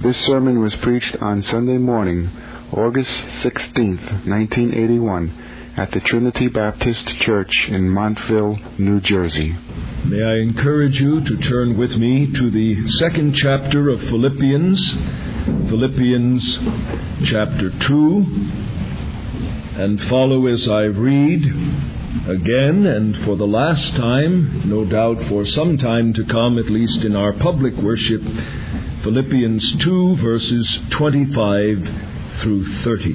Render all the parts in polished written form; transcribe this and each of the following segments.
This sermon was preached on Sunday morning, August 16th, 1981, at the Trinity Baptist Church in Montville, New Jersey. May I encourage you to turn with me to the second chapter of Philippians, Philippians chapter 2, and follow as I read again, and for the last time, no doubt for some time to come, at least in our public worship, Philippians 2, verses 25 through 30.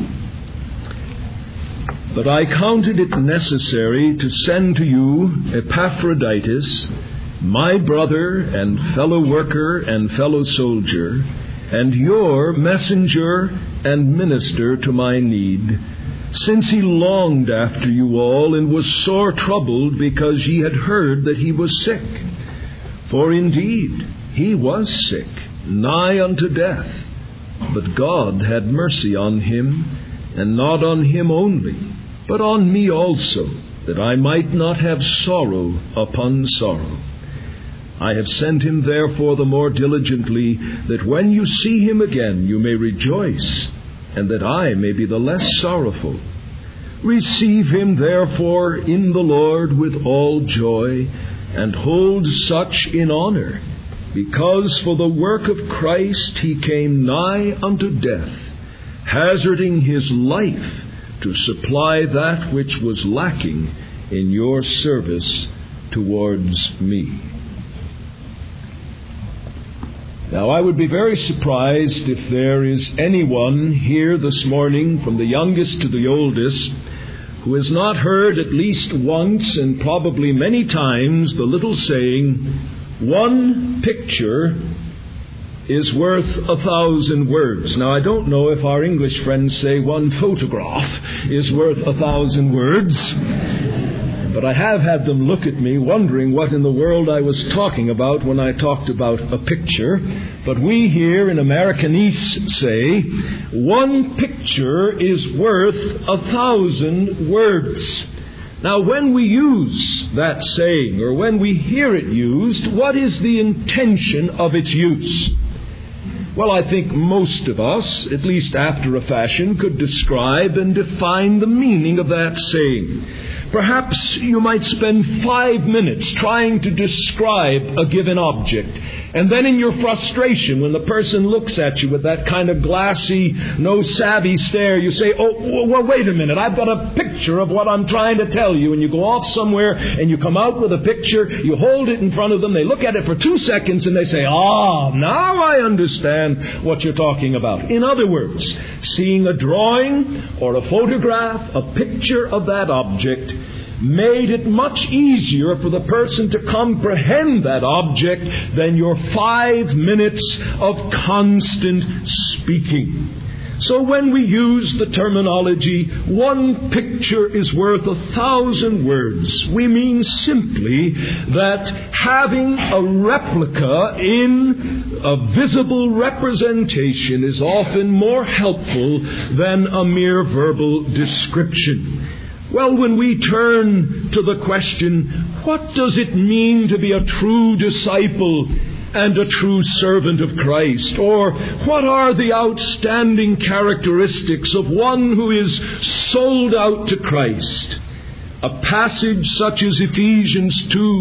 But I counted it necessary to send to you Epaphroditus, my brother and fellow worker and fellow soldier, and your messenger and minister to my need, since he longed after you all and was sore troubled because ye had heard that he was sick. For indeed he was sick, nigh unto death, but God had mercy on him, and not on him only, but on me also, that I might not have sorrow upon sorrow. I have sent him therefore the more diligently, that when you see him again you may rejoice, and that I may be the less sorrowful. Receive him therefore in the Lord with all joy, and hold such in honor, because for the work of Christ he came nigh unto death, hazarding his life to supply that which was lacking in your service towards me. Now, I would be very surprised if there is anyone here this morning, from the youngest to the oldest, who has not heard at least once and probably many times the little saying, one picture is worth 1,000 words. Now, I don't know if our English friends say one photograph is worth 1,000 words, but I have had them look at me wondering what in the world I was talking about when I talked about a picture. But we here in Americanese say, one picture is worth 1,000 words. Now, when we use that saying, or when we hear it used, what is the intention of its use? Well, I think most of us, at least after a fashion, could describe and define the meaning of that saying. Perhaps you might spend 5 minutes trying to describe a given object, and then in your frustration, when the person looks at you with that kind of glassy, no-savvy stare, you say, oh, well, wait a minute, I've got a picture of what I'm trying to tell you. And you go off somewhere, and you come out with a picture, you hold it in front of them, they look at it for 2 seconds, and they say, now I understand what you're talking about. In other words, seeing a drawing or a photograph, a picture of that object, made it much easier for the person to comprehend that object than your 5 minutes of constant speaking. So when we use the terminology, one picture is worth 1,000 words, we mean simply that having a replica in a visible representation is often more helpful than a mere verbal description. Well, when we turn to the question, what does it mean to be a true disciple and a true servant of Christ? Or what are the outstanding characteristics of one who is sold out to Christ? A passage such as Ephesians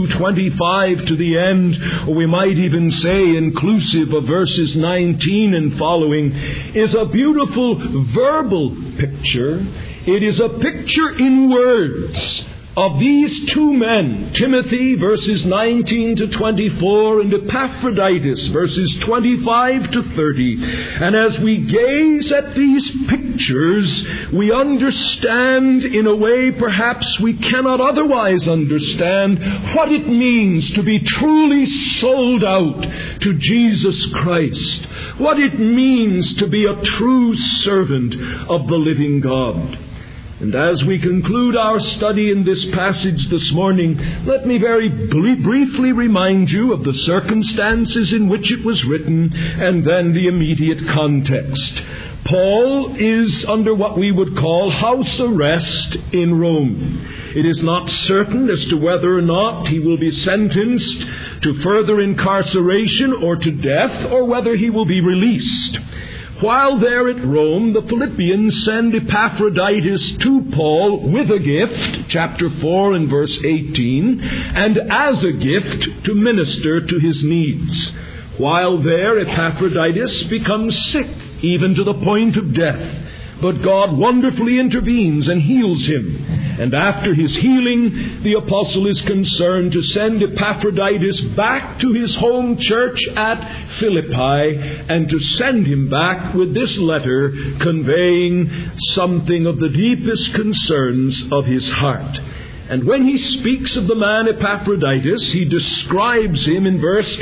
2:25 to the end, or we might even say inclusive of verses 19 and following, is a beautiful verbal picture. It is a picture in words of these two men, Timothy, verses 19 to 24, and Epaphroditus, verses 25 to 30. And as we gaze at these pictures, we understand in a way perhaps we cannot otherwise understand what it means to be truly sold out to Jesus Christ, what it means to be a true servant of the living God. And as we conclude our study in this passage this morning, let me very briefly remind you of the circumstances in which it was written and then the immediate context. Paul is under what we would call house arrest in Rome. It is not certain as to whether or not he will be sentenced to further incarceration or to death, or whether he will be released. While there at Rome, the Philippians send Epaphroditus to Paul with a gift, chapter 4 and verse 18, and as a gift to minister to his needs. While there, Epaphroditus becomes sick, even to the point of death. But God wonderfully intervenes and heals him. And after his healing, the apostle is concerned to send Epaphroditus back to his home church at Philippi, and to send him back with this letter conveying something of the deepest concerns of his heart. And when he speaks of the man Epaphroditus, he describes him in verse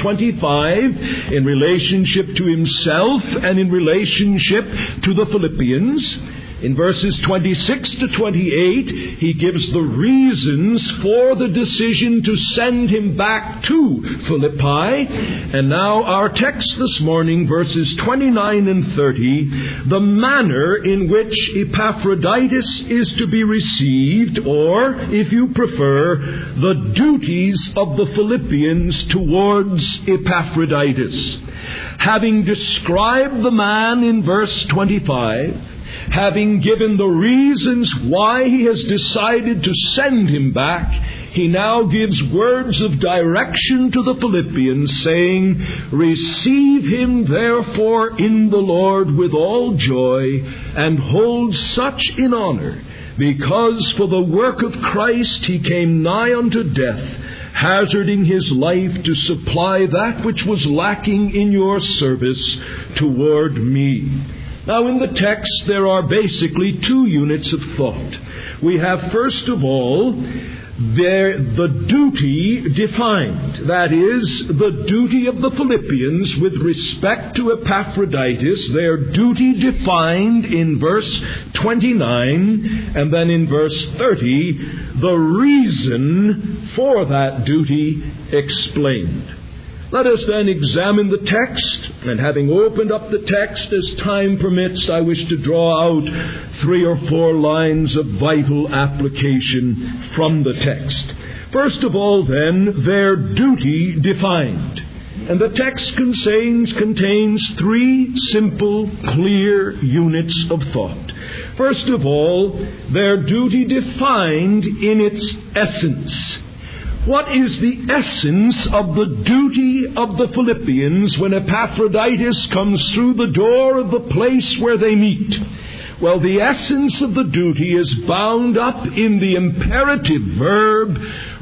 25 in relationship to himself and in relationship to the Philippians. In verses 26 to 28, he gives the reasons for the decision to send him back to Philippi. And now our text this morning, verses 29 and 30, the manner in which Epaphroditus is to be received, or, if you prefer, the duties of the Philippians towards Epaphroditus. Having described the man in verse 25, having given the reasons why he has decided to send him back, he now gives words of direction to the Philippians, saying, "Receive him therefore in the Lord with all joy, and hold such in honor, because for the work of Christ he came nigh unto death, hazarding his life to supply that which was lacking in your service toward me." Now, in the text, there are basically two units of thought. We have, first of all, the duty defined. That is, the duty of the Philippians with respect to Epaphroditus, their duty defined in verse 29, and then in verse 30, the reason for that duty explained. Let us then examine the text, and having opened up the text as time permits, I wish to draw out 3 or 4 lines of vital application from the text. First of all, then, their duty defined. And the text contains 3 simple, clear units of thought. First of all, their duty defined in its essence. What is the essence of the duty of the Philippians when Epaphroditus comes through the door of the place where they meet? Well, the essence of the duty is bound up in the imperative verb,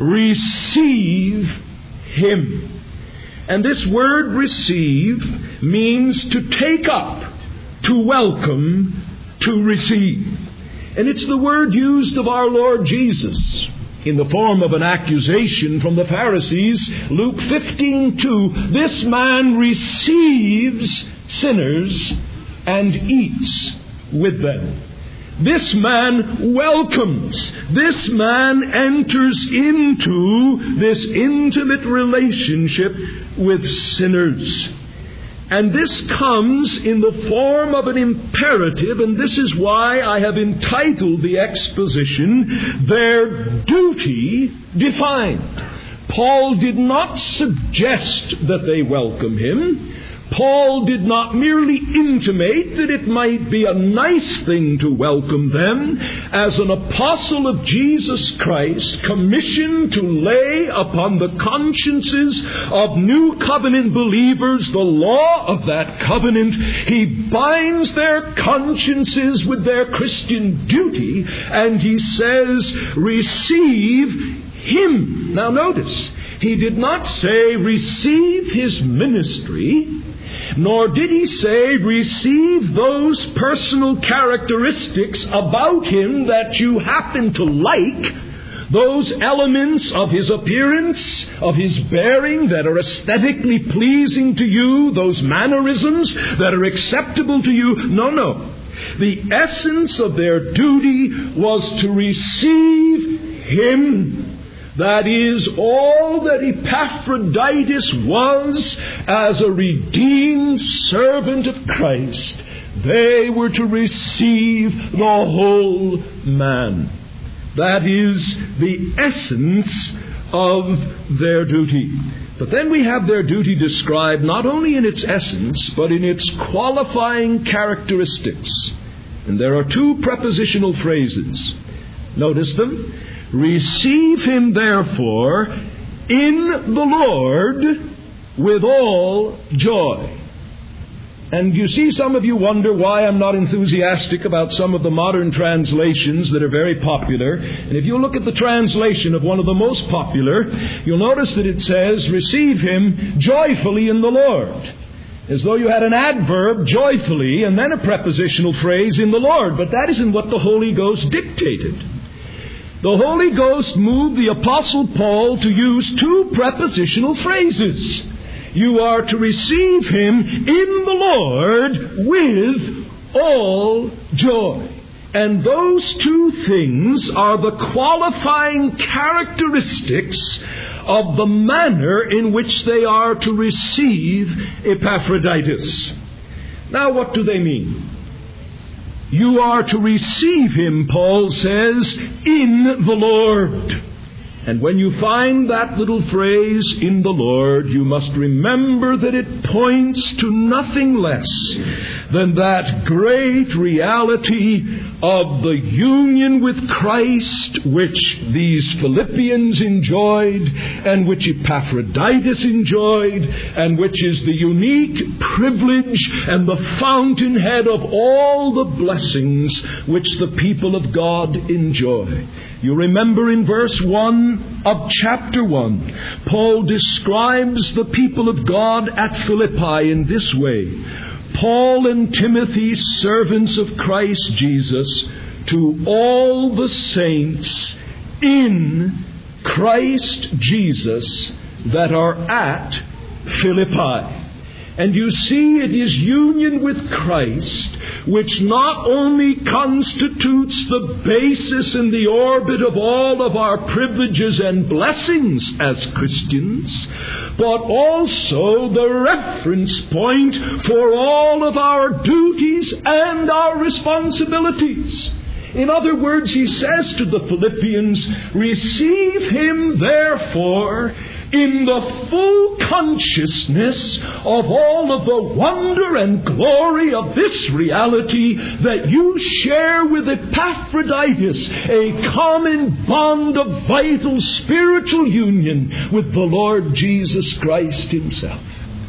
receive him. And this word receive means to take up, to welcome, to receive. And it's the word used of our Lord Jesus in the form of an accusation from the Pharisees. Luke 15:2, this man receives sinners and eats with them. This man welcomes. This man enters into this intimate relationship with sinners. And this comes in the form of an imperative, and this is why I have entitled the exposition, Their Duty Defined. Paul did not suggest that they welcome him. Paul did not merely intimate that it might be a nice thing to welcome them. As an apostle of Jesus Christ, commissioned to lay upon the consciences of new covenant believers the law of that covenant, he binds their consciences with their Christian duty, and he says, receive him. Now notice, he did not say receive his ministry, nor did he say receive those personal characteristics about him that you happen to like, those elements of his appearance, of his bearing that are aesthetically pleasing to you, those mannerisms that are acceptable to you. No. The essence of their duty was to receive him. That is, all that Epaphroditus was as a redeemed servant of Christ, They were to receive the whole man. That is the essence of their duty. But then we have their duty described not only in its essence, but in its qualifying characteristics. And there are two prepositional phrases. Notice them. Receive him, therefore, in the Lord with all joy. And you see, some of you wonder why I'm not enthusiastic about some of the modern translations that are very popular. And if you look at the translation of one of the most popular, you'll notice that it says, receive him joyfully in the Lord. As though you had an adverb, joyfully, and then a prepositional phrase, in the Lord. But that isn't what the Holy Ghost dictated. The Holy Ghost moved the Apostle Paul to use two prepositional phrases. You are to receive him in the Lord with all joy. And those two things are the qualifying characteristics of the manner in which they are to receive Epaphroditus. Now, what do they mean? You are to receive him, Paul says, in the Lord. And when you find that little phrase, in the Lord, you must remember that it points to nothing less than that great reality of the union with Christ which these Philippians enjoyed, and which Epaphroditus enjoyed, and which is the unique privilege and the fountainhead of all the blessings which the people of God enjoy. You remember in verse 1 of chapter 1, Paul describes the people of God at Philippi in this way. Paul and Timothy, servants of Christ Jesus, to all the saints in Christ Jesus that are at Philippi. And you see, it is union with Christ which not only constitutes the basis and the orbit of all of our privileges and blessings as Christians, but also the reference point for all of our duties and our responsibilities. In other words, he says to the Philippians, receive him therefore in the full consciousness of all of the wonder and glory of this reality that you share with Epaphroditus, a common bond of vital spiritual union with the Lord Jesus Christ himself.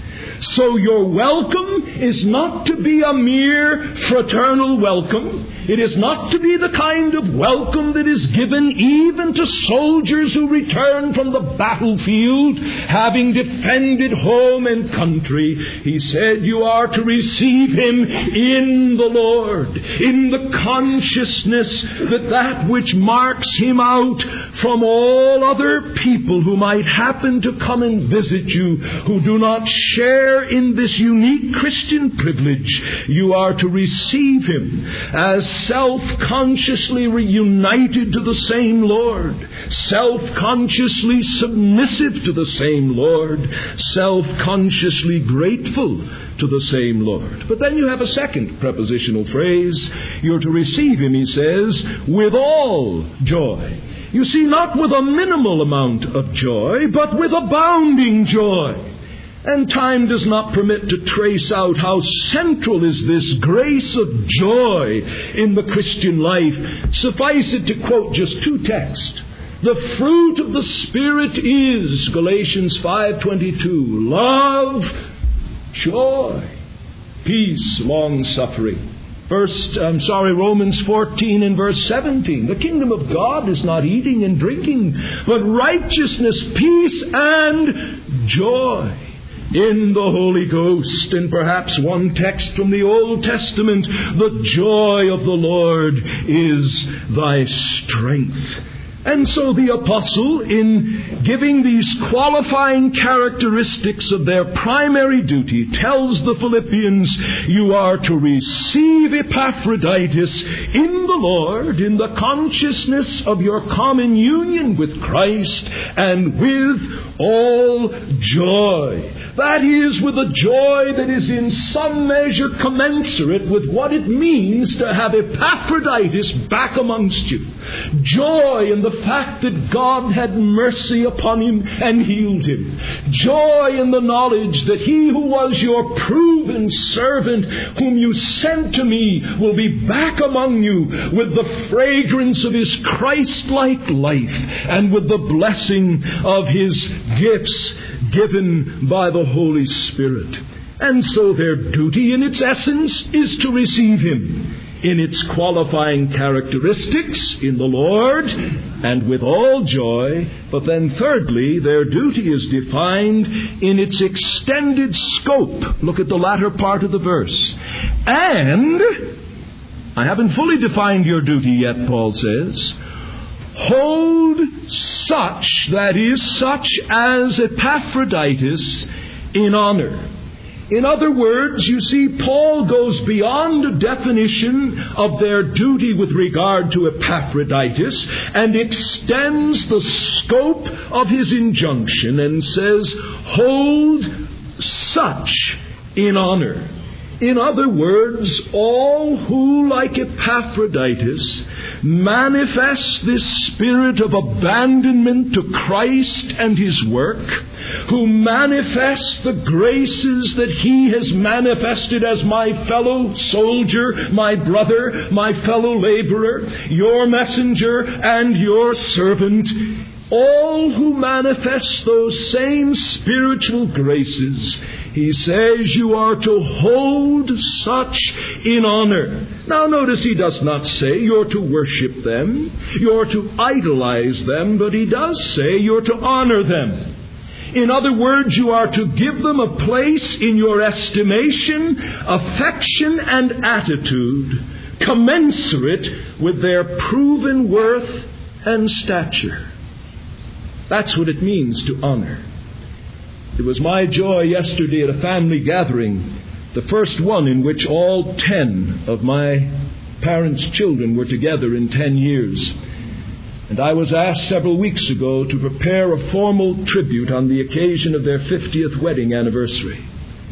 So your welcome is not to be a mere fraternal welcome. It is not to be the kind of welcome that is given even to soldiers who return from the battlefield, having defended home and country. He said you are to receive him in the Lord, in the consciousness that which marks him out from all other people who might happen to come and visit you, who do not share in this unique Christian privilege. You are to receive him as self-consciously reunited to the same Lord, self-consciously submissive to the same Lord, self-consciously grateful to the same Lord. But then you have a second prepositional phrase. You're to receive him, he says, with all joy. You see, not with a minimal amount of joy, but with abounding joy. And time does not permit to trace out how central is this grace of joy in the Christian life. Suffice it to quote just two texts. The fruit of the Spirit is, Galatians 5:22, love, joy, peace, long-suffering. Romans 14 and verse 17. The kingdom of God is not eating and drinking, but righteousness, peace, and joy in the Holy Ghost. And perhaps one text from the Old Testament, the joy of the Lord is thy strength. And so the apostle, in giving these qualifying characteristics of their primary duty, tells the Philippians, you are to receive Epaphroditus in the Lord, in the consciousness of your common union with Christ, and with all joy. That is, with a joy that is in some measure commensurate with what it means to have Epaphroditus back amongst you. Joy in the fact that God had mercy upon him and healed him. Joy in the knowledge that he who was your proven servant, whom you sent to me, will be back among you with the fragrance of his Christ-like life and with the blessing of his gifts given by the Holy Spirit. And so their duty in its essence is to receive him in its qualifying characteristics in the Lord and with all joy. But then thirdly, their duty is defined in its extended scope. Look at the latter part of the verse. And, I haven't fully defined your duty yet, Paul says, hold such, that is, such as Epaphroditus, in honor. In other words, you see, Paul goes beyond a definition of their duty with regard to Epaphroditus and extends the scope of his injunction and says, hold such in honor. In other words, all who, like Epaphroditus, manifest this spirit of abandonment to Christ and his work, who manifest the graces that he has manifested as my fellow soldier, my brother, my fellow laborer, your messenger and your servant, all who manifest those same spiritual graces, he says you are to hold such in honor. Now notice he does not say you're to worship them, you're to idolize them, but he does say you're to honor them. In other words, you are to give them a place in your estimation, affection, and attitude commensurate with their proven worth and stature. That's what it means to honor. It was my joy yesterday at a family gathering, the first one in which all 10 of my parents' children were together in 10 years. And I was asked several weeks ago to prepare a formal tribute on the occasion of their 50th wedding anniversary.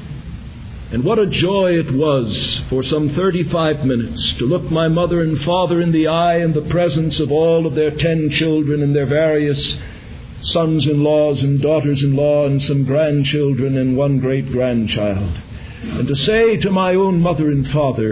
And what a joy it was for some 35 minutes to look my mother and father in the eye in the presence of all of their 10 children and their various sons-in-laws and daughters-in-law and some grandchildren and one great-grandchild. And to say to my own mother and father,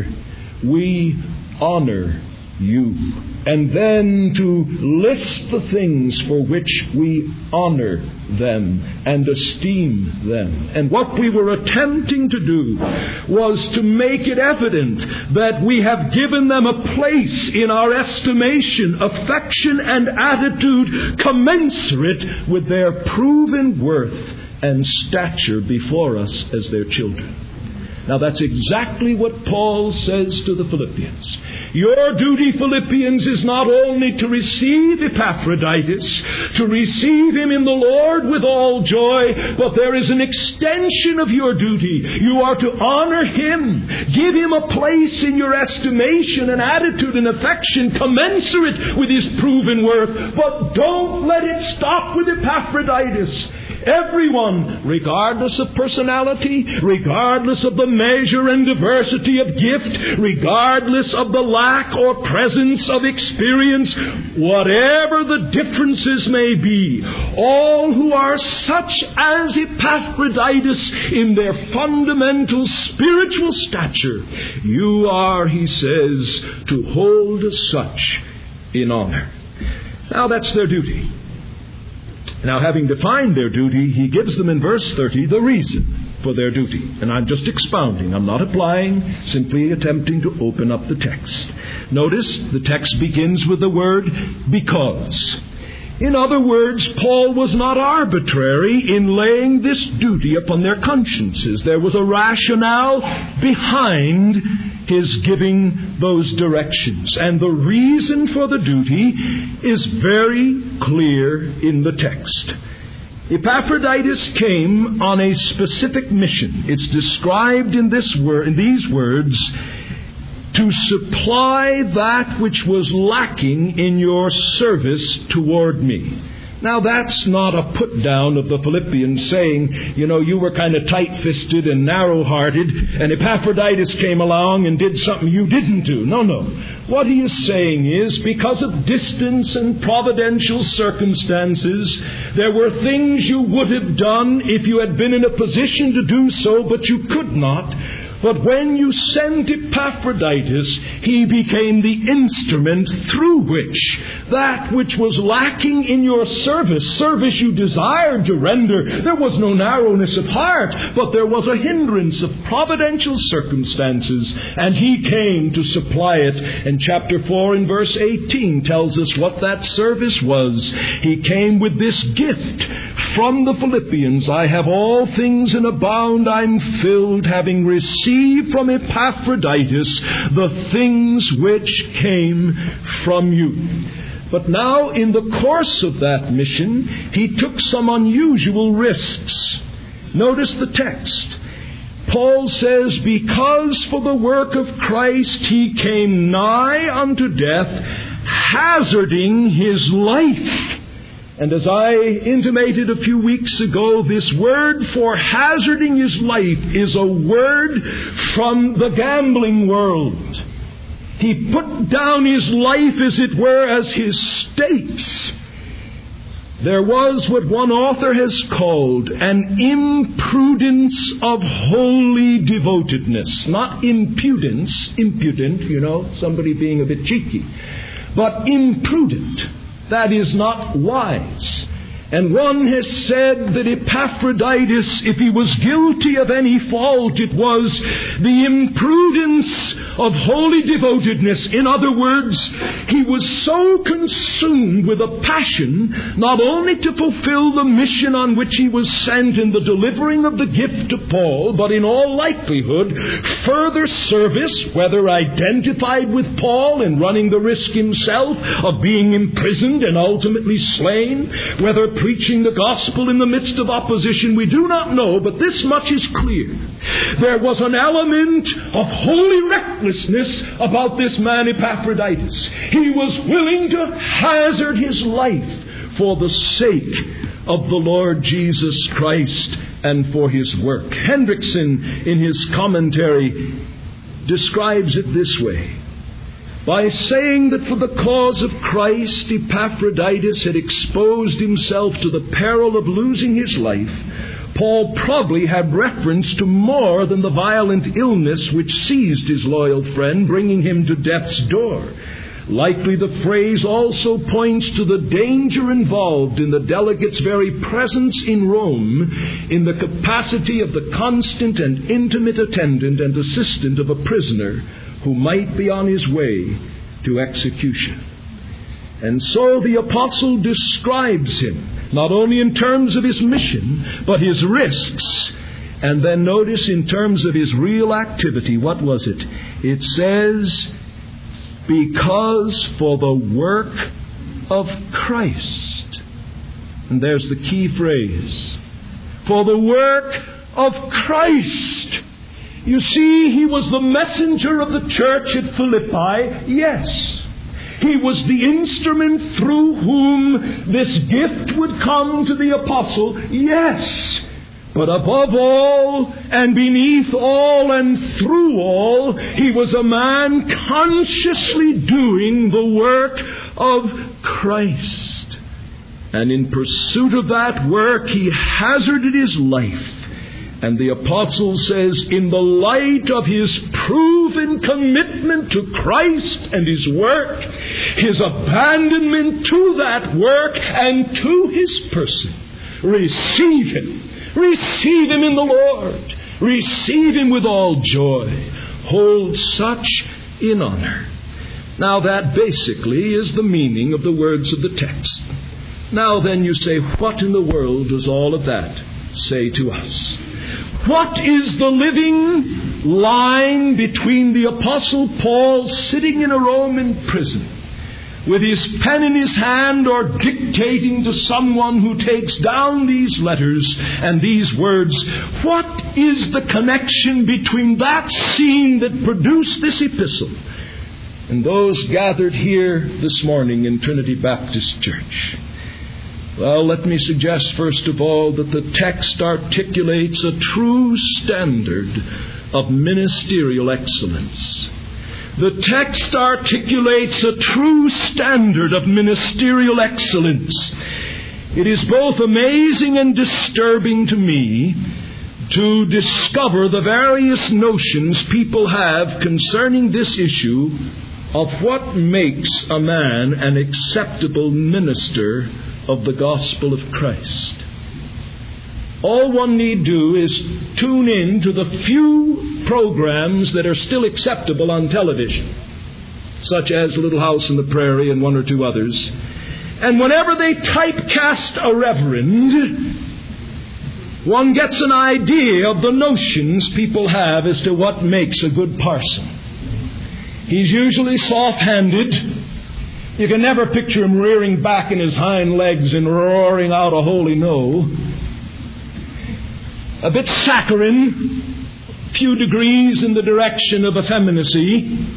we honor you. And then to list the things for which we honor them and esteem them. And what we were attempting to do was to make it evident that we have given them a place in our estimation, affection, and attitude commensurate with their proven worth and stature before us as their children. Now that's exactly what Paul says to the Philippians. Your duty, Philippians, is not only to receive Epaphroditus, to receive him in the Lord with all joy, but there is an extension of your duty. You are to honor him, give him a place in your estimation and attitude and affection commensurate with his proven worth. But don't let it stop with Epaphroditus. Everyone, regardless of personality, regardless of the measure and diversity of gift, regardless of the lack or presence of experience, whatever the differences may be, all who are such as Epaphroditus in their fundamental spiritual stature, you are, he says, to hold such in honor. Now that's their duty. Now, having defined their duty, he gives them in verse 30 the reason for their duty. And I'm just expounding. I'm not applying, simply attempting to open up the text. Notice the text begins with the word because. In other words, Paul was not arbitrary in laying this duty upon their consciences. There was a rationale behind his giving those directions. And the reason for the duty is very clear in the text. Epaphroditus came on a specific mission. It's described in these words, to supply that which was lacking in your service toward me. Now, that's not a put-down of the Philippians saying, you were kind of tight-fisted and narrow-hearted, and Epaphroditus came along and did something you didn't do. No. What he is saying is, because of distance and providential circumstances, there were things you would have done if you had been in a position to do so, but you could not. But when you sent Epaphroditus, he became the instrument through which that which was lacking in your service you desired to render. There was no narrowness of heart, but there was a hindrance of providential circumstances, and he came to supply it. And chapter 4 in verse 18 tells us what that service was. He came with this gift from the Philippians. I have all things and abound, I'm filled, having received from Epaphroditus the things which came from you. But now, in the course of that mission, he took some unusual risks. Notice the text. Paul says, because for the work of Christ he came nigh unto death, hazarding his life. And as I intimated a few weeks ago, this word for hazarding his life is a word from the gambling world. He put down his life, as it were, as his stakes. There was what one author has called an imprudence of holy devotedness. Not impudence, impudent, somebody being a bit cheeky. But imprudent. That is not wise. And one has said that Epaphroditus, if he was guilty of any fault, it was the imprudence of holy devotedness. In other words, he was so consumed with a passion not only to fulfill the mission on which he was sent in the delivering of the gift to Paul, but in all likelihood further service, whether identified with Paul in running the risk himself of being imprisoned and ultimately slain, whether preaching the gospel in the midst of opposition, we do not know, but this much is clear. There was an element of holy recklessness about this man Epaphroditus. He was willing to hazard his life for the sake of the Lord Jesus Christ and for his work. Hendrickson, in his commentary, describes it this way. By saying that for the cause of Christ, Epaphroditus had exposed himself to the peril of losing his life, Paul probably had reference to more than the violent illness which seized his loyal friend, bringing him to death's door. Likely the phrase also points to the danger involved in the delegate's very presence in Rome in the capacity of the constant and intimate attendant and assistant of a prisoner who might be on his way to execution. And so the apostle describes him, not only in terms of his mission, but his risks. And then notice in terms of his real activity, what was it? It says, because for the work of Christ. And there's the key phrase. For the work of Christ. You see, he was the messenger of the church at Philippi, yes. He was the instrument through whom this gift would come to the apostle, yes. But above all, and beneath all, and through all, he was a man consciously doing the work of Christ. And in pursuit of that work, he hazarded his life. And the apostle says, in the light of his proven commitment to Christ and his work, his abandonment to that work and to his person, receive him. Receive him in the Lord. Receive him with all joy. Hold such in honor. Now that basically is the meaning of the words of the text. Now then you say, what in the world does all of that say to us? What is the living line between the Apostle Paul sitting in a Roman prison with his pen in his hand or dictating to someone who takes down these letters and these words. What is the connection between that scene that produced this epistle and those gathered here this morning in Trinity Baptist Church? Well, let me suggest first of all that the text articulates a true standard of ministerial excellence. The text articulates a true standard of ministerial excellence. It is both amazing and disturbing to me to discover the various notions people have concerning this issue of what makes a man an acceptable minister of the gospel of Christ. All one need do is tune in to the few programs that are still acceptable on television, such as Little House on the Prairie and one or two others. And whenever they typecast a reverend, one gets an idea of the notions people have as to what makes a good parson. He's usually soft-handed. You can never picture him rearing back in his hind legs and roaring out a holy no. A bit saccharine, a few degrees in the direction of effeminacy.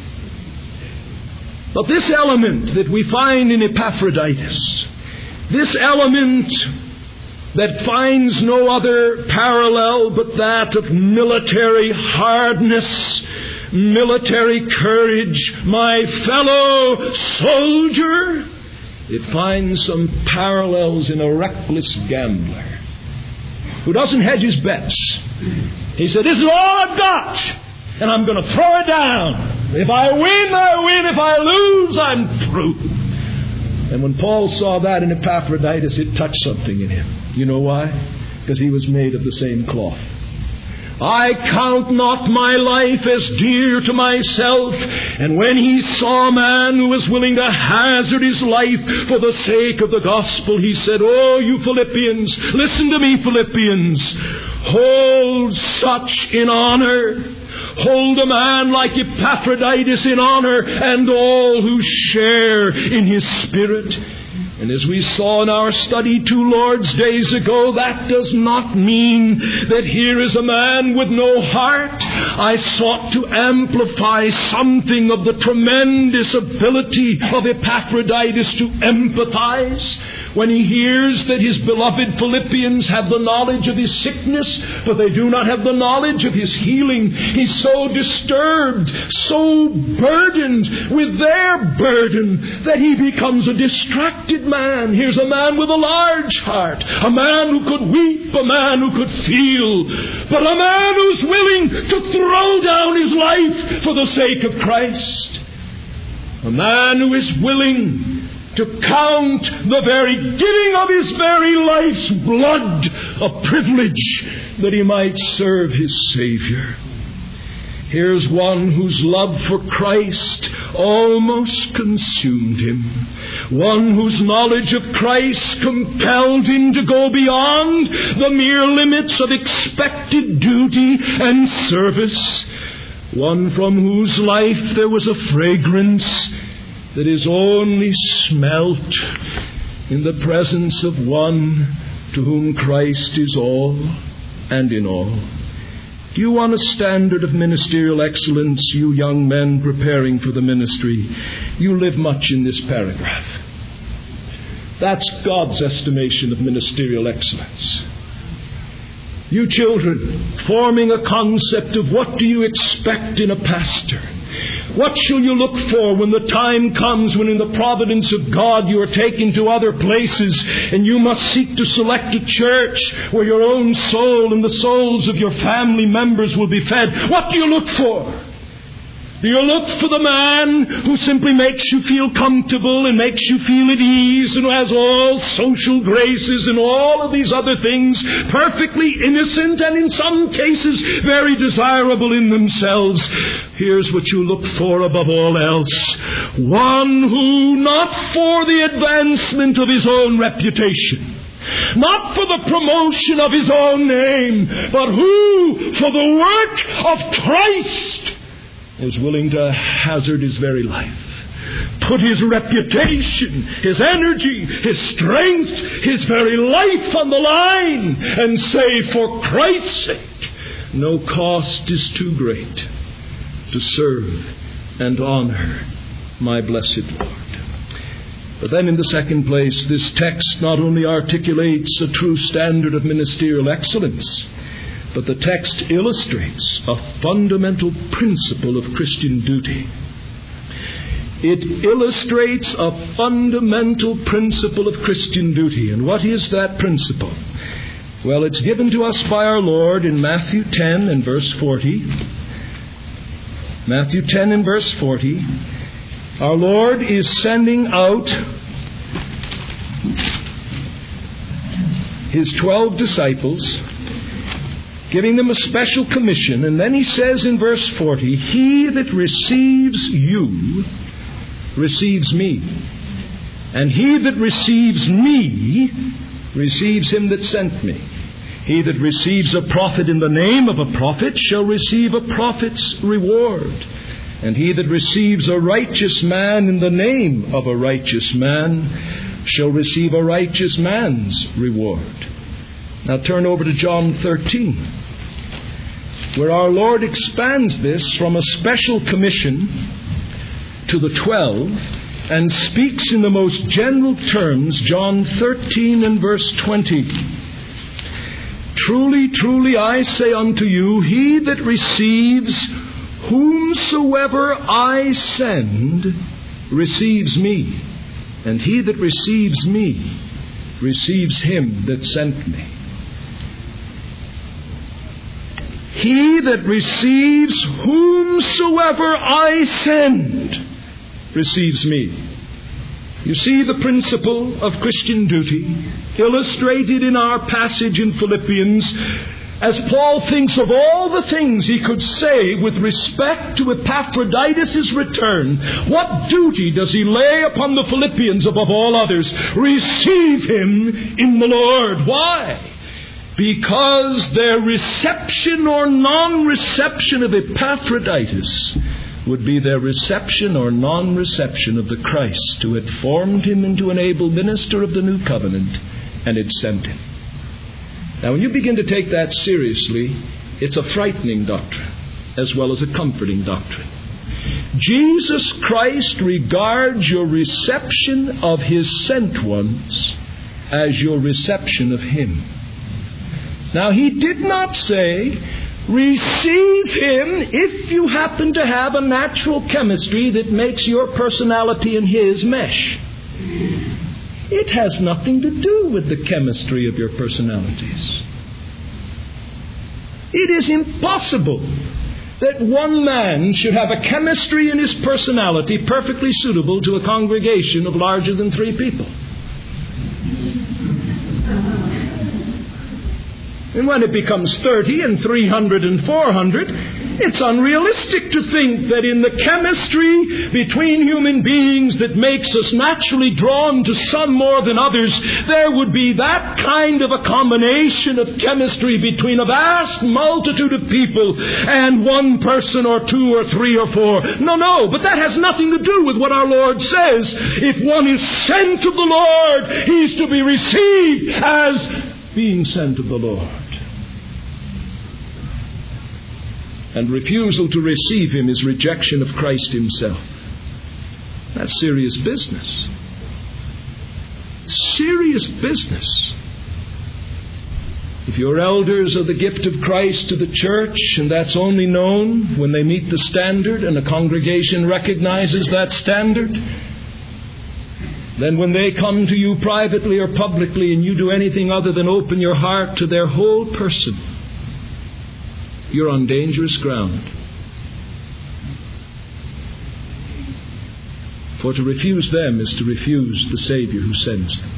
But this element that we find in Epaphroditus, this element that finds no other parallel but that of military hardness, military courage, my fellow soldier, it finds some parallels in a reckless gambler who doesn't hedge his bets. He said, this is all I've got, and I'm going to throw it down. If I win, I win. If I lose, I'm through. And when Paul saw that in Epaphroditus, it touched something in him. You know why? Because he was made of the same cloth. I count not my life as dear to myself. And when he saw a man who was willing to hazard his life for the sake of the gospel, he said, oh, you Philippians, listen to me, Philippians. Hold such in honor. Hold a man like Epaphroditus in honor, and all who share in his spirit. And as we saw in our study 2 Lord's days ago, that does not mean that here is a man with no heart. I sought to amplify something of the tremendous ability of Epaphroditus to empathize. When he hears that his beloved Philippians have the knowledge of his sickness, but they do not have the knowledge of his healing, he's so disturbed, so burdened with their burden, that he becomes a distracted man. Here's a man with a large heart, a man who could weep, a man who could feel, but a man who's willing to throw down his life for the sake of Christ. A man who is willing to count the very giving of his very life's blood a privilege that he might serve his Savior. Here's one whose love for Christ almost consumed him. One whose knowledge of Christ compelled him to go beyond the mere limits of expected duty and service. One from whose life there was a fragrance that is only smelt in the presence of one to whom Christ is all and in all. Do you want a standard of ministerial excellence, you young men preparing for the ministry? You live much in this paragraph. That's God's estimation of ministerial excellence. You children, forming a concept of what do you expect in a pastor? What shall you look for when the time comes when in the providence of God you are taken to other places and you must seek to select a church where your own soul and the souls of your family members will be fed? What do you look for? Do you look for the man who simply makes you feel comfortable and makes you feel at ease and who has all social graces and all of these other things, perfectly innocent and in some cases very desirable in themselves? Here's what you look for above all else. One who, not for the advancement of his own reputation, Not for the promotion of his own name, but who, for the work of Christ, is willing to hazard his very life, put his reputation, his energy, his strength, his very life on the line, and say, for Christ's sake, no cost is too great to serve and honor my blessed Lord. But then in the second place, this text not only articulates a true standard of ministerial excellence, but the text illustrates a fundamental principle of Christian duty. It illustrates a fundamental principle of Christian duty. And what is that principle? Well, it's given to us by our Lord in Matthew 10 and verse 40. Matthew 10 and verse 40. Our Lord is sending out His 12 disciples, giving them a special commission. And then He says in verse 40, he that receives you receives me. And he that receives me receives him that sent me. He that receives a prophet in the name of a prophet shall receive a prophet's reward. And he that receives a righteous man in the name of a righteous man shall receive a righteous man's reward. Now turn over to John 13, where our Lord expands this from a special commission to the 12 and speaks in the most general terms. John 13 and verse 20. Truly, truly, I say unto you, he that receives whomsoever I send receives me, and he that receives me receives him that sent me. He that receives whomsoever I send receives me. You see the principle of Christian duty illustrated in our passage in Philippians, as Paul thinks of all the things he could say with respect to Epaphroditus' return. What duty does he lay upon the Philippians above all others? Receive him in the Lord. Why? Because their reception or non-reception of Epaphroditus would be their reception or non-reception of the Christ who had formed him into an able minister of the new covenant and had sent him. Now, when you begin to take that seriously, it's a frightening doctrine as well as a comforting doctrine. Jesus Christ regards your reception of His sent ones as your reception of Him. Now, He did not say, receive Him if you happen to have a natural chemistry that makes your personality and His mesh. It has nothing to do with the chemistry of your personalities. It is impossible that one man should have a chemistry in his personality perfectly suitable to a congregation of larger than 3 people. And when it becomes 30 and 300 and 400, it's unrealistic to think that in the chemistry between human beings that makes us naturally drawn to some more than others, there would be that kind of a combination of chemistry between a vast multitude of people and one person or 2 or 3 or 4. No, but that has nothing to do with what our Lord says. If one is sent of the Lord, he's to be received as being sent of the Lord. And refusal to receive Him is rejection of Christ Himself. That's serious business. Serious business. If your elders are the gift of Christ to the church, and that's only known when they meet the standard and a congregation recognizes that standard, then when they come to you privately or publicly and you do anything other than open your heart to their whole person, you're on dangerous ground. For to refuse them is to refuse the Savior who sends them.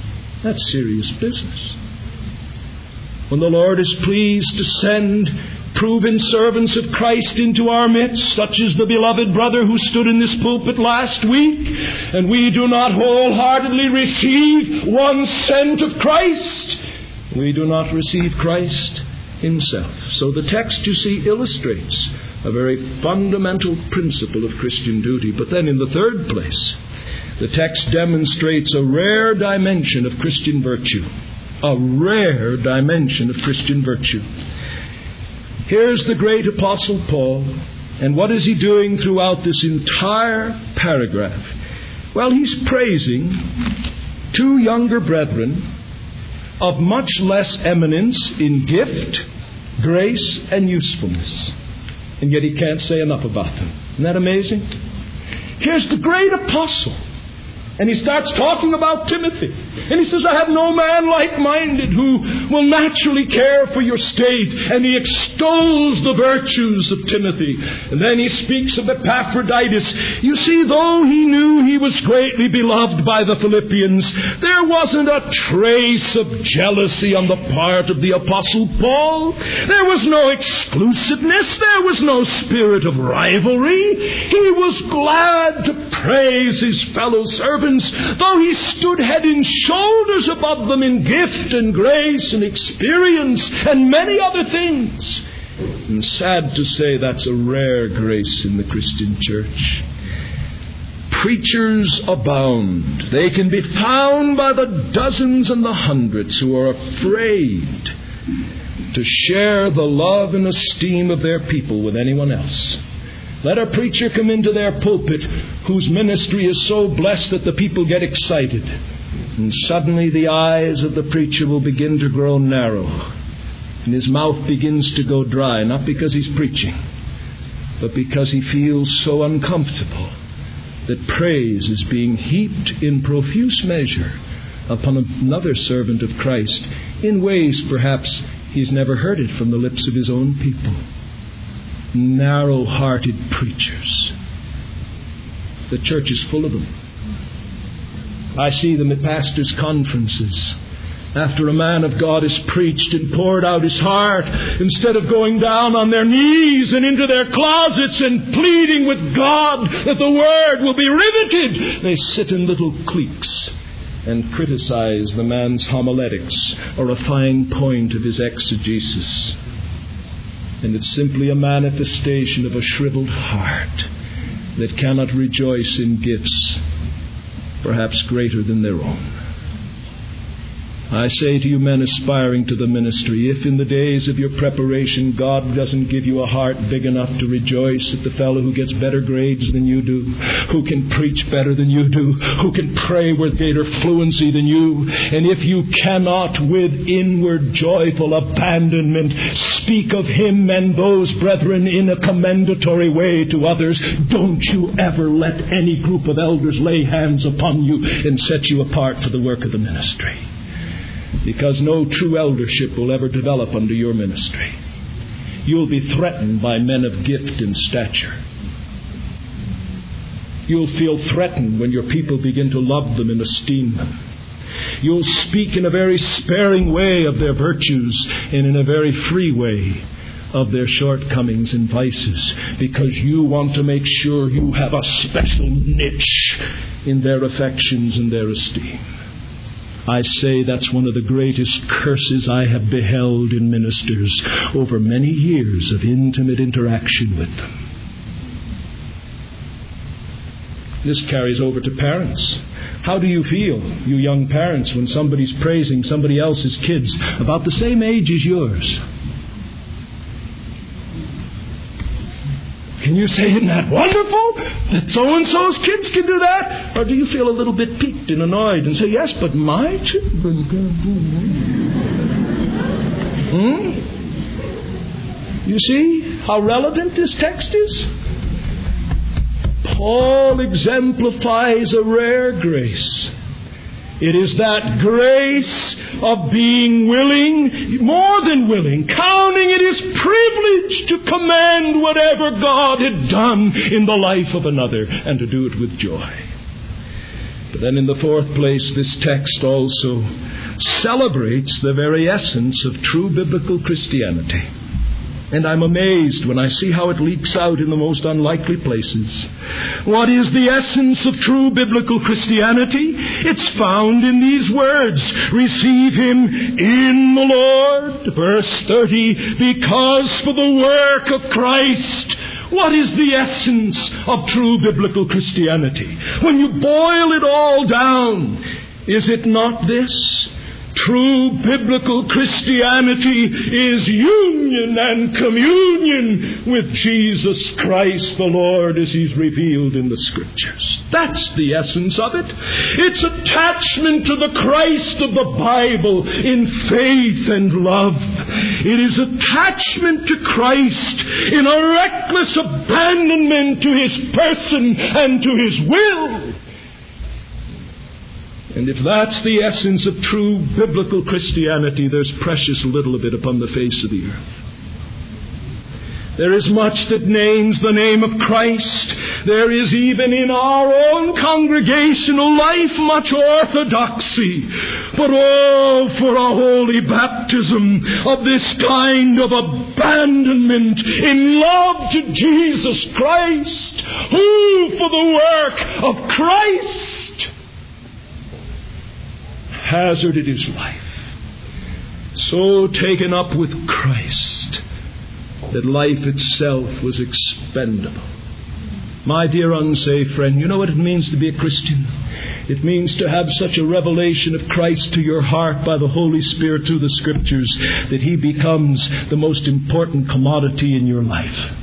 That's serious business. When the Lord is pleased to send proven servants of Christ into our midst, such as the beloved brother who stood in this pulpit last week, and we do not wholeheartedly receive 1 cent of Christ, we do not receive Christ himself. So the text, you see, illustrates a very fundamental principle of Christian duty. But then in the third place, the text demonstrates a rare dimension of Christian virtue. A rare dimension of Christian virtue. Here's the great Apostle Paul, and what is he doing throughout this entire paragraph? Well, he's praising 2 younger brethren of much less eminence in gift, grace, and usefulness. And yet he can't say enough about them. Isn't that amazing? Here's the great apostle. And he starts talking about Timothy. And he says, I have no man like-minded who will naturally care for your state. And he extols the virtues of Timothy. And then he speaks of Epaphroditus. You see, though he knew he was greatly beloved by the Philippians, there wasn't a trace of jealousy on the part of the Apostle Paul. There was no exclusiveness. There was no spirit of rivalry. He was glad to praise his fellow servants, though he stood head and shoulders above them in gift and grace and experience and many other things. And sad to say, that's a rare grace in the Christian church. Preachers abound. They can be found by the dozens and the hundreds who are afraid to share the love and esteem of their people with anyone else. Let a preacher come into their pulpit whose ministry is so blessed that the people get excited. And suddenly the eyes of the preacher will begin to grow narrow. And his mouth begins to go dry, not because he's preaching, but because he feels so uncomfortable that praise is being heaped in profuse measure upon another servant of Christ in ways perhaps he's never heard it from the lips of his own people. Narrow-hearted preachers. The church is full of them. I see them at pastors' conferences. After a man of God has preached and poured out his heart, instead of going down on their knees and into their closets and pleading with God that the word will be riveted, they sit in little cliques and criticize the man's homiletics or a fine point of his exegesis. And it's simply a manifestation of a shriveled heart that cannot rejoice in gifts perhaps greater than their own. I say to you men aspiring to the ministry, if in the days of your preparation God doesn't give you a heart big enough to rejoice at the fellow who gets better grades than you do, who can preach better than you do, who can pray with greater fluency than you, and if you cannot with inward joyful abandonment speak of him and those brethren in a commendatory way to others, don't you ever let any group of elders lay hands upon you and set you apart for the work of the ministry. Because no true eldership will ever develop under your ministry. You'll be threatened by men of gift and stature. You'll feel threatened when your people begin to love them and esteem them. You'll speak in a very sparing way of their virtues and in a very free way of their shortcomings and vices, because you want to make sure you have a special niche in their affections and their esteem. I say that's one of the greatest curses I have beheld in ministers over many years of intimate interaction with them. This carries over to parents. How do you feel, you young parents, when somebody's praising somebody else's kids about the same age as yours? Can you say, isn't that wonderful that so-and-so's kids can do that? Or do you feel a little bit piqued and annoyed and say, yes, but my children can't do that? You see how relevant this text is? Paul exemplifies a rare grace. It is that grace of being willing, more than willing, counting it his privilege to commend whatever God had done in the life of another, and to do it with joy. But then in the fourth place, this text also celebrates the very essence of true biblical Christianity. And I'm amazed when I see how it leaks out in the most unlikely places. What is the essence of true biblical Christianity? It's found in these words. Receive Him in the Lord. Verse 30, because for the work of Christ. What is the essence of true biblical Christianity? When you boil it all down, is it not this? True biblical Christianity is union and communion with Jesus Christ the Lord as He's revealed in the Scriptures. That's the essence of it. It's attachment to the Christ of the Bible in faith and love. It is attachment to Christ in a reckless abandonment to His person and to His will. And if that's the essence of true biblical Christianity, there's precious little of it upon the face of the earth. There is much that names the name of Christ. There is even in our own congregational life much orthodoxy. But oh, for a holy baptism of this kind of abandonment in love to Jesus Christ, who for the work of Christ hazarded his life, so taken up with Christ that life itself was expendable. My dear unsaved friend, you know what it means to be a Christian? It means to have such a revelation of Christ to your heart by the Holy Spirit through the Scriptures that He becomes the most important commodity in your life.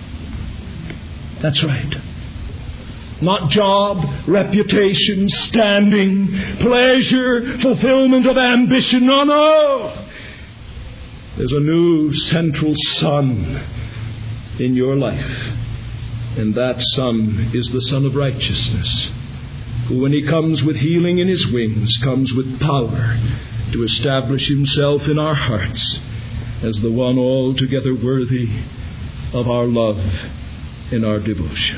That's right. Not job, reputation, standing, pleasure, fulfillment of ambition. No. There's a new central Son in your life. And that Son is the Son of righteousness, who when He comes with healing in His wings, comes with power to establish Himself in our hearts as the one altogether worthy of our love and our devotion.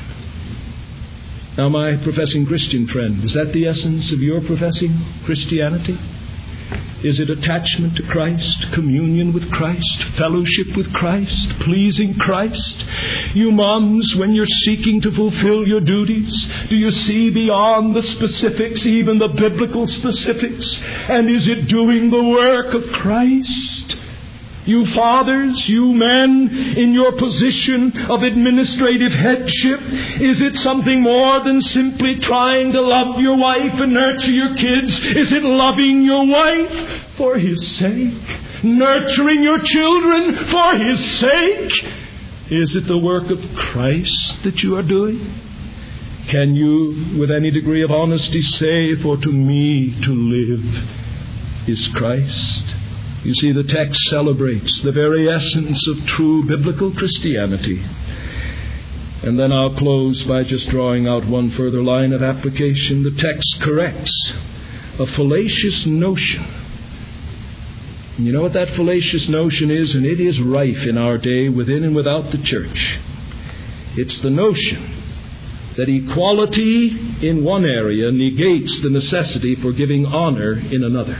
Now, my professing Christian friend, is that the essence of your professing Christianity? Is it attachment to Christ, communion with Christ, fellowship with Christ, pleasing Christ? You moms, when you're seeking to fulfill your duties, do you see beyond the specifics, even the biblical specifics? And is it doing the work of Christ? You fathers, you men, in your position of administrative headship, is it something more than simply trying to love your wife and nurture your kids? Is it loving your wife for His sake? Nurturing your children for His sake? Is it the work of Christ that you are doing? Can you, with any degree of honesty, say, for to me to live is Christ? You see, the text celebrates the very essence of true biblical Christianity. And then I'll close by just drawing out one further line of application. The text corrects a fallacious notion. And you know what that fallacious notion is? And it is rife in our day within and without the church. It's the notion that equality in one area negates the necessity for giving honor in another.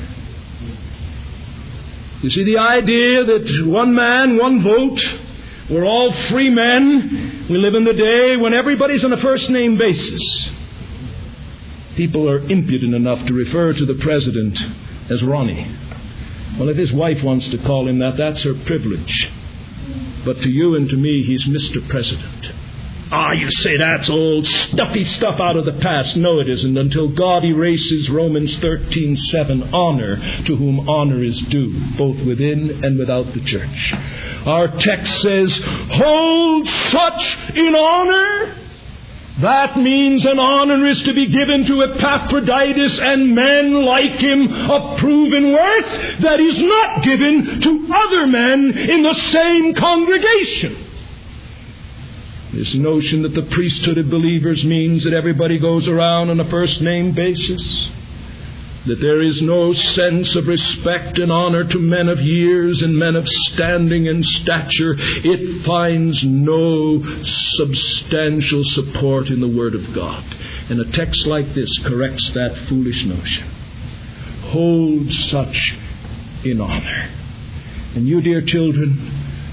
You see, the idea that one man, one vote, we're all free men. We live in the day when everybody's on a first-name basis. People are impudent enough to refer to the president as Ronnie. Well, if his wife wants to call him that, that's her privilege. But to you and to me, he's Mr. President. You say that's old stuffy stuff out of the past. No, it isn't, until God erases Romans 13:7, honor to whom honor is due, both within and without the church. Our text says, hold such in honor. That means an honor is to be given to Epaphroditus and men like him of proven worth that is not given to other men in the same congregation. This notion that the priesthood of believers means that everybody goes around on a first-name basis, that there is no sense of respect and honor to men of years and men of standing and stature, it finds no substantial support in the Word of God. And a text like this corrects that foolish notion. Hold such in honor. And you, dear children,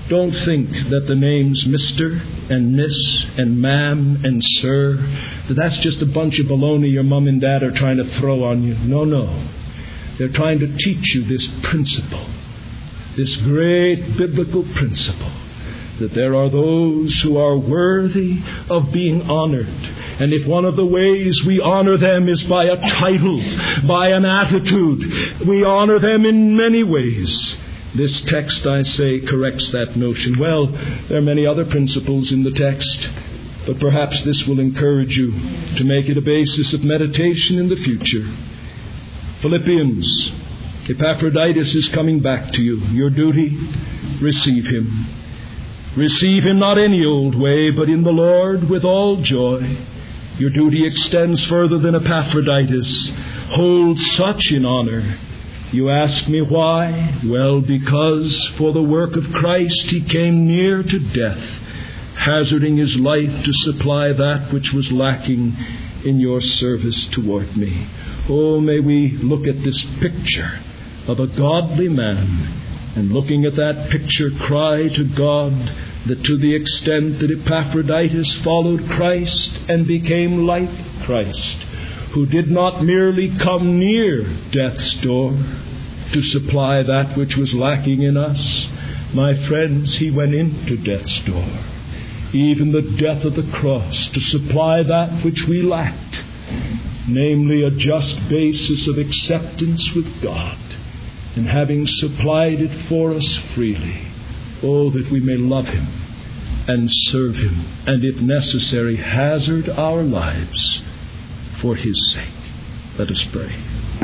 Don't think that the names Mr. and Miss and Ma'am and Sir, that's just a bunch of baloney your mom and dad are trying to throw on you. No. They're trying to teach you this principle, this great biblical principle, that there are those who are worthy of being honored. And if one of the ways we honor them is by a title, by an attitude, we honor them in many ways. This text, I say, corrects that notion. Well, there are many other principles in the text, but perhaps this will encourage you to make it a basis of meditation in the future. Philippians, Epaphroditus is coming back to you. Your duty, receive him. Receive him not any old way, but in the Lord with all joy. Your duty extends further than Epaphroditus. Hold such in honor. You ask me why? Well, because for the work of Christ he came near to death, hazarding his life to supply that which was lacking in your service toward me. Oh, may we look at this picture of a godly man, and looking at that picture, cry to God that to the extent that Epaphroditus followed Christ and became like Christ, who did not merely come near death's door to supply that which was lacking in us. My friends, he went into death's door, even the death of the cross, to supply that which we lacked, namely a just basis of acceptance with God. And having supplied it for us freely, oh, that we may love him and serve him, and if necessary, hazard our lives for his sake. Let us pray.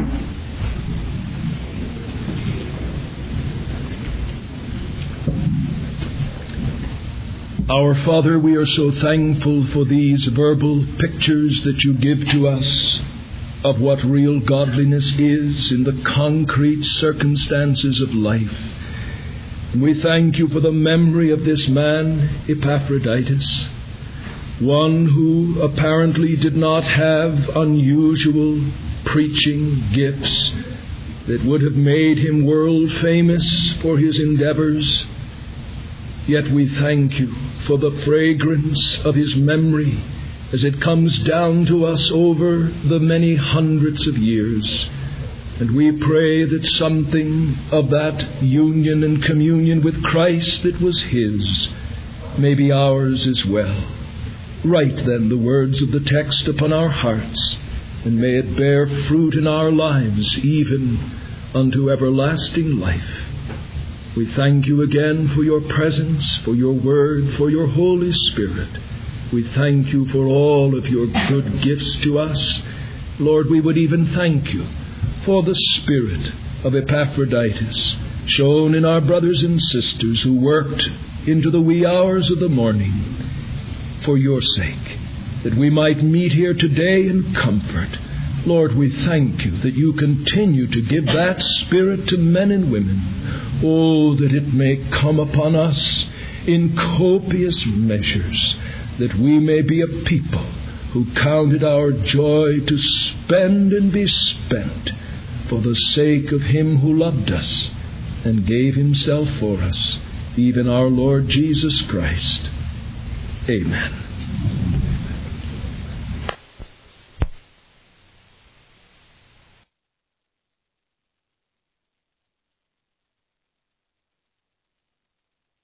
Our Father, we are so thankful for these verbal pictures that you give to us of what real godliness is in the concrete circumstances of life. And we thank you for the memory of this man, Epaphroditus, one who apparently did not have unusual preaching gifts that would have made him world famous for his endeavors. Yet we thank you for the fragrance of his memory as it comes down to us over the many hundreds of years. And we pray that something of that union and communion with Christ that was his may be ours as well. Write then the words of the text upon our hearts, and may it bear fruit in our lives, even unto everlasting life. We thank you again for your presence, for your word, for your Holy Spirit. We thank you for all of your good gifts to us. Lord, we would even thank you for the spirit of Epaphroditus shown in our brothers and sisters who worked into the wee hours of the morning for your sake, that we might meet here today in comfort. Lord, we thank you that you continue to give that spirit to men and women. Oh, that it may come upon us in copious measures, that we may be a people who count it our joy to spend and be spent for the sake of him who loved us and gave himself for us, even our Lord Jesus Christ. Amen.